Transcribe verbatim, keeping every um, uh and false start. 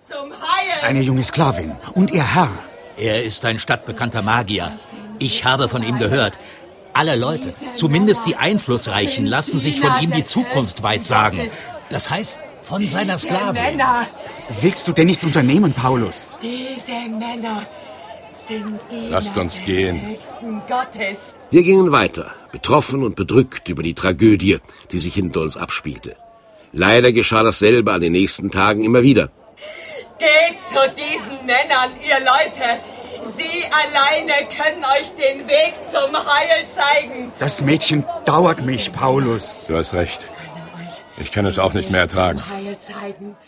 zum Heil. Eine junge Sklavin. Und ihr Herr? Er ist ein stadtbekannter Magier. Ich habe von ihm gehört. Alle Leute, zumindest die Einflussreichen, lassen sich von ihm die Zukunft weissagen. Das heißt, von seiner Sklavin. Willst du denn nichts unternehmen, Paulus? Diese Männer sind die Lasst uns gehen. höchsten Gottes. Wir gingen weiter, betroffen und bedrückt über die Tragödie, die sich hinter uns abspielte. Leider geschah dasselbe an den nächsten Tagen immer wieder. Geht zu diesen Männern, ihr Leute. Sie alleine können euch den Weg zum Heil zeigen. Das Mädchen dauert mich, Paulus. Du hast recht. Ich kann es auch nicht mehr ertragen. Heil zeigen.